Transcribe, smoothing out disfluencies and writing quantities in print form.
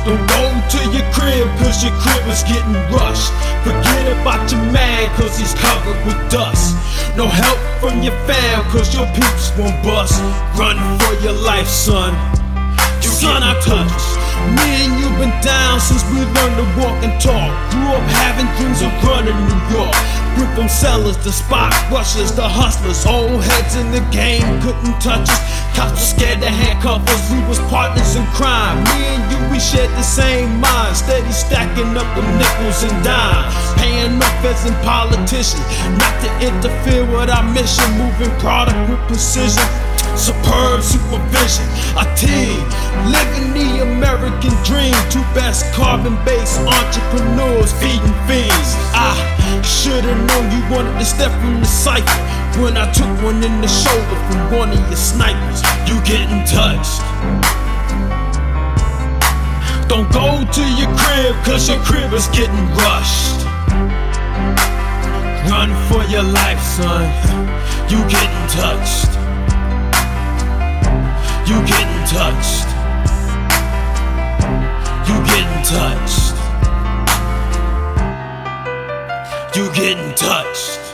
Don't go to your crib, cause your crib is getting rushed. Forget about your man, cause he's covered with dust. No help from your fam, cause your peeps won't bust. Run for your life, son. Son, I touch. Me and you been down since we learned to walk and talk. Grew up having dreams of running New York. Went from sellers to spot rushers to hustlers. Old heads in the game couldn't touch us. Cops were scared to handcuff us. We was partners in crime. Me and you, we shared the same mind. Steady stacking up the nickels and dimes. Paying off as in politicians, not to interfere with our mission. Moving product with precision. Superb supervision, a team living the American dream. Two best carbon-based entrepreneurs feeding fiends. I should've known you wanted to step from the cycle when I took one in the shoulder from one of your snipers. You getting touched. Don't go to your crib, cause your crib is getting rushed. Run for your life, son. You getting touched. You getting touched. You getting touched. You getting touched.